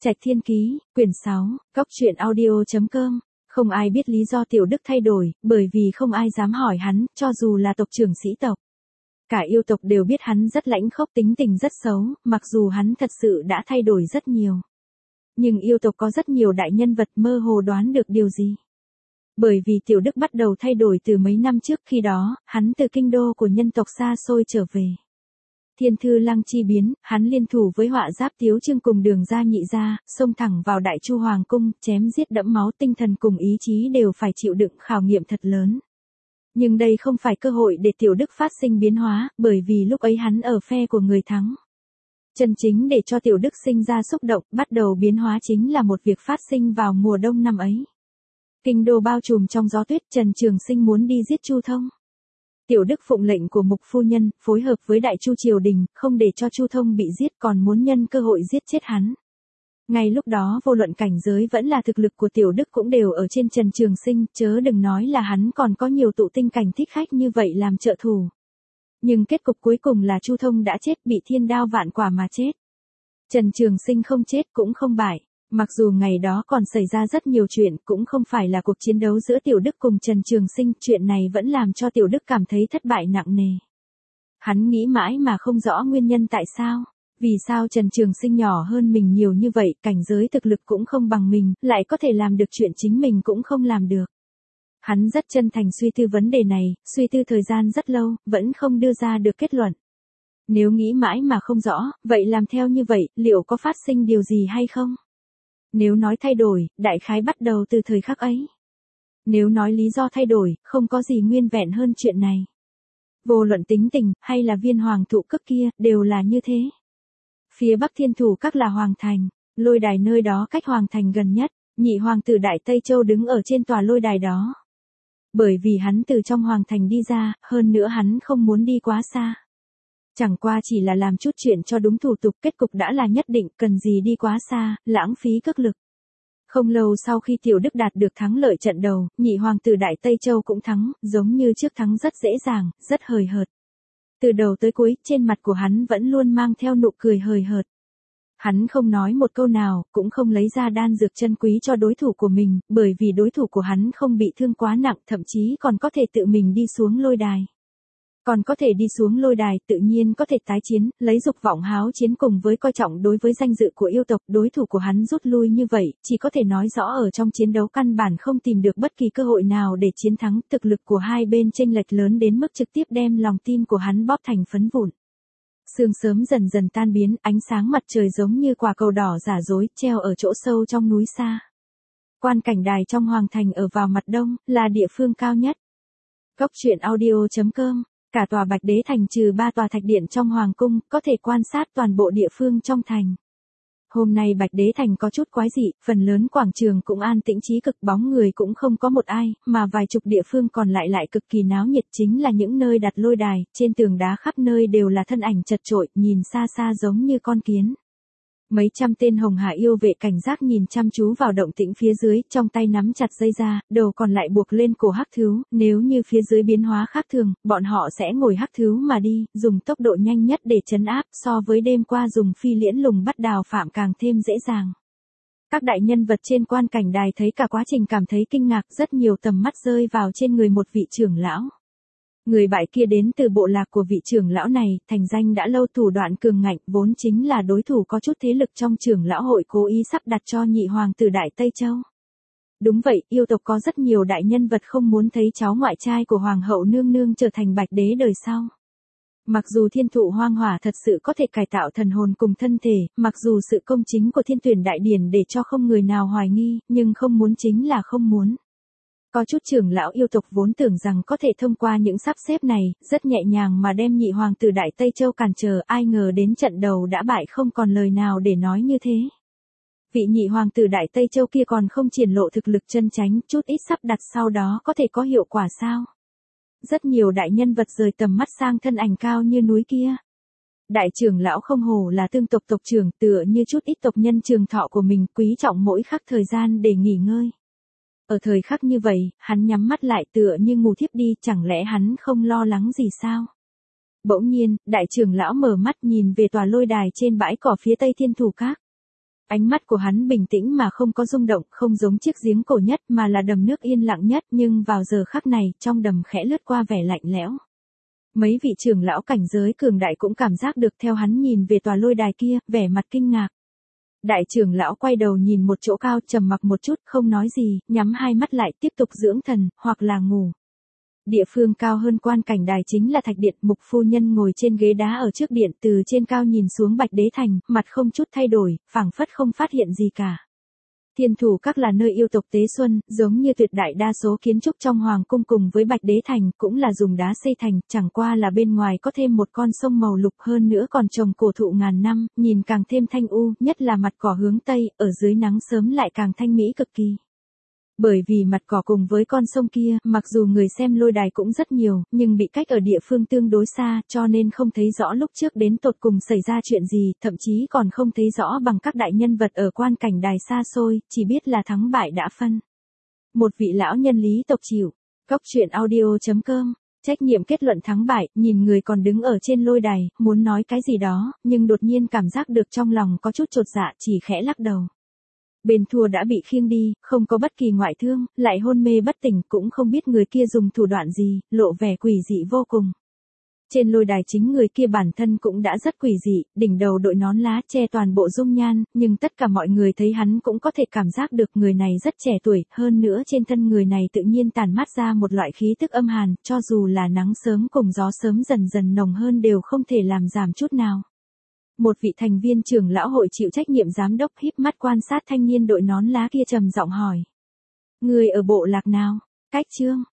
Trạch Thiên Ký, quyển 6, Cóc truyện audio.com. Không ai biết lý do Tiểu Đức thay đổi, bởi vì không ai dám hỏi hắn, cho dù là tộc trưởng sĩ tộc. Cả yêu tộc đều biết hắn rất lãnh khốc, tính tình rất xấu, mặc dù hắn thật sự đã thay đổi rất nhiều. Nhưng yêu tộc có rất nhiều đại nhân vật mơ hồ đoán được điều gì. Bởi vì Tiểu Đức bắt đầu thay đổi từ mấy năm trước, khi đó, hắn từ kinh đô của nhân tộc xa xôi trở về. Thiên thư lăng chi biến, hắn liên thủ với Họa Giáp Tiếu Trương cùng Đường Gia Nhị Gia, xông thẳng vào Đại Chu Hoàng cung, chém giết đẫm máu, tinh thần cùng ý chí đều phải chịu đựng khảo nghiệm thật lớn. Nhưng đây không phải cơ hội để Tiểu Đức phát sinh biến hóa, bởi vì lúc ấy hắn ở phe của người thắng. Chân chính để cho Tiểu Đức sinh ra xúc động, bắt đầu biến hóa chính là một việc phát sinh vào mùa đông năm ấy. Kinh đô bao trùm trong gió tuyết, Trần Trường Sinh muốn đi giết Chu Thông. Tiểu Đức phụng lệnh của Mục phu nhân, phối hợp với Đại Chu triều đình, không để cho Chu Thông bị giết, còn muốn nhân cơ hội giết chết hắn. Ngay lúc đó vô luận cảnh giới vẫn là thực lực của Tiểu Đức cũng đều ở trên Trần Trường Sinh, chớ đừng nói là hắn còn có nhiều tụ tinh cảnh thích khách như vậy làm trợ thủ. Nhưng kết cục cuối cùng là Chu Thông đã chết, bị thiên đao vạn quả mà chết. Trần Trường Sinh không chết cũng không bại. Mặc dù ngày đó còn xảy ra rất nhiều chuyện, cũng không phải là cuộc chiến đấu giữa Tiểu Đức cùng Trần Trường Sinh, chuyện này vẫn làm cho Tiểu Đức cảm thấy thất bại nặng nề. Hắn nghĩ mãi mà không rõ nguyên nhân tại sao. Vì sao Trần Trường Sinh nhỏ hơn mình nhiều như vậy, cảnh giới thực lực cũng không bằng mình, lại có thể làm được chuyện chính mình cũng không làm được. Hắn rất chân thành suy tư vấn đề này, suy tư thời gian rất lâu, vẫn không đưa ra được kết luận. Nếu nghĩ mãi mà không rõ, vậy làm theo như vậy, liệu có phát sinh điều gì hay không? Nếu nói thay đổi, đại khái bắt đầu từ thời khắc ấy. Nếu nói lý do thay đổi, không có gì nguyên vẹn hơn chuyện này. Vô luận tính tình, hay là viên hoàng thụ cức kia, đều là như thế. Phía bắc thiên thủ các là hoàng thành, lôi đài nơi đó cách hoàng thành gần nhất, nhị hoàng tử Đại Tây Châu đứng ở trên tòa lôi đài đó. Bởi vì hắn từ trong hoàng thành đi ra, hơn nữa hắn không muốn đi quá xa. Chẳng qua chỉ là làm chút chuyện cho đúng thủ tục, kết cục đã là nhất định, cần gì đi quá xa, lãng phí cước lực. Không lâu sau khi Tiểu Đức đạt được thắng lợi trận đầu, nhị hoàng tử Đại Tây Châu cũng thắng, giống như trước thắng rất dễ dàng, rất hời hợt. Từ đầu tới cuối, trên mặt của hắn vẫn luôn mang theo nụ cười hời hợt. Hắn không nói một câu nào, cũng không lấy ra đan dược chân quý cho đối thủ của mình, bởi vì đối thủ của hắn không bị thương quá nặng, thậm chí còn có thể tự mình đi xuống lôi đài. Còn có thể đi xuống lôi đài, tự nhiên có thể tái chiến, lấy dục vọng háo chiến cùng với coi trọng đối với danh dự của yêu tộc, đối thủ của hắn rút lui như vậy, chỉ có thể nói rõ ở trong chiến đấu căn bản không tìm được bất kỳ cơ hội nào để chiến thắng, thực lực của hai bên chênh lệch lớn đến mức trực tiếp đem lòng tin của hắn bóp thành phấn vụn. Sương sớm dần dần tan biến, ánh sáng mặt trời giống như quả cầu đỏ giả dối, treo ở chỗ sâu trong núi xa. Quan cảnh đài trong hoàng thành ở vào mặt đông, là địa phương cao nhất. Cóc truyện audio.com. Cả tòa Bạch Đế Thành trừ 3 tòa thạch điện trong hoàng cung, có thể quan sát toàn bộ địa phương trong thành. Hôm nay Bạch Đế Thành có chút quái dị, phần lớn quảng trường cũng an tĩnh trí cực, bóng người cũng không có một ai, mà vài chục địa phương còn lại cực kỳ náo nhiệt, chính là những nơi đặt lôi đài, trên tường đá khắp nơi đều là thân ảnh chật chội, nhìn xa xa giống như con kiến. Mấy trăm tên hồng hà yêu vệ cảnh giác nhìn chăm chú vào động tĩnh phía dưới, trong tay nắm chặt dây ra, đầu còn lại buộc lên cổ hắc thứu, nếu như phía dưới biến hóa khác thường, bọn họ sẽ ngồi hắc thứu mà đi, dùng tốc độ nhanh nhất để trấn áp, so với đêm qua dùng phi liễn lùng bắt đào phạm càng thêm dễ dàng. Các đại nhân vật trên quan cảnh đài thấy cả quá trình cảm thấy kinh ngạc, rất nhiều tầm mắt rơi vào trên người một vị trưởng lão. Người bại kia đến từ bộ lạc của vị trưởng lão này, thành danh đã lâu, thủ đoạn cường ngạnh, vốn chính là đối thủ có chút thế lực trong trưởng lão hội, cố ý sắp đặt cho nhị hoàng tử Đại Tây Châu. Đúng vậy, yêu tộc có rất nhiều đại nhân vật không muốn thấy cháu ngoại trai của hoàng hậu nương nương trở thành Bạch Đế đời sau. Mặc dù thiên thụ hoang hỏa thật sự có thể cải tạo thần hồn cùng thân thể, mặc dù sự công chính của thiên tuyển đại điển để cho không người nào hoài nghi, nhưng không muốn chính là không muốn. Có chút trưởng lão yêu tộc vốn tưởng rằng có thể thông qua những sắp xếp này, rất nhẹ nhàng mà đem nhị hoàng tử Đại Tây Châu cản trở, ai ngờ đến trận đầu đã bại, không còn lời nào để nói như thế. Vị nhị hoàng tử Đại Tây Châu kia còn không triển lộ thực lực chân chánh, chút ít sắp đặt sau đó có thể có hiệu quả sao? Rất nhiều đại nhân vật rời tầm mắt sang thân ảnh cao như núi kia. Đại trưởng lão không hổ là tương tộc tộc trưởng, tựa như chút ít tộc nhân trường thọ của mình, quý trọng mỗi khắc thời gian để nghỉ ngơi. Ở thời khắc như vậy, hắn nhắm mắt lại tựa như ngủ thiếp đi, chẳng lẽ hắn không lo lắng gì sao? Bỗng nhiên, đại trưởng lão mở mắt nhìn về tòa lôi đài trên bãi cỏ phía tây thiên thủ các. Ánh mắt của hắn bình tĩnh mà không có rung động, không giống chiếc giếng cổ nhất mà là đầm nước yên lặng nhất, nhưng vào giờ khắc này, trong đầm khẽ lướt qua vẻ lạnh lẽo. Mấy vị trưởng lão cảnh giới cường đại cũng cảm giác được theo hắn nhìn về tòa lôi đài kia, vẻ mặt kinh ngạc. Đại trưởng lão quay đầu nhìn một chỗ cao, trầm mặc một chút, không nói gì, nhắm hai mắt lại tiếp tục dưỡng thần, hoặc là ngủ. Địa phương cao hơn quan cảnh đài chính là thạch điện, Mục phu nhân ngồi trên ghế đá ở trước điện, từ trên cao nhìn xuống Bạch Đế Thành, mặt không chút thay đổi, phảng phất không phát hiện gì cả. Thiên Thủ Các là nơi yêu tộc tế xuân, giống như tuyệt đại đa số kiến trúc trong hoàng cung cùng với Bạch Đế Thành, cũng là dùng đá xây thành, chẳng qua là bên ngoài có thêm một con sông màu lục, hơn nữa còn trồng cổ thụ ngàn năm, nhìn càng thêm thanh u, nhất là mặt cỏ hướng tây, ở dưới nắng sớm lại càng thanh mỹ cực kỳ. Bởi vì mặt cỏ cùng với con sông kia, mặc dù người xem lôi đài cũng rất nhiều, nhưng bị cách ở địa phương tương đối xa, cho nên không thấy rõ lúc trước đến tột cùng xảy ra chuyện gì, thậm chí còn không thấy rõ bằng các đại nhân vật ở quan cảnh đài xa xôi, chỉ biết là thắng bại đã phân. Một vị lão nhân lý tộc chịu. Cóc truyện audio.com. Trách nhiệm kết luận thắng bại, nhìn người còn đứng ở trên lôi đài, muốn nói cái gì đó, nhưng đột nhiên cảm giác được trong lòng có chút chột dạ, chỉ khẽ lắc đầu. Bên thua đã bị khiêng đi, không có bất kỳ ngoại thương, lại hôn mê bất tỉnh, cũng không biết người kia dùng thủ đoạn gì, lộ vẻ quỷ dị vô cùng. Trên lôi đài chính người kia bản thân cũng đã rất quỷ dị, đỉnh đầu đội nón lá che toàn bộ dung nhan, nhưng tất cả mọi người thấy hắn cũng có thể cảm giác được người này rất trẻ tuổi, hơn nữa trên thân người này tự nhiên tản mát ra một loại khí tức âm hàn, cho dù là nắng sớm cùng gió sớm dần dần nồng hơn đều không thể làm giảm chút nào. Một vị thành viên trưởng lão hội chịu trách nhiệm giám đốc híp mắt quan sát thanh niên đội nón lá kia trầm giọng hỏi. Người ở bộ lạc nào? Cách Trương,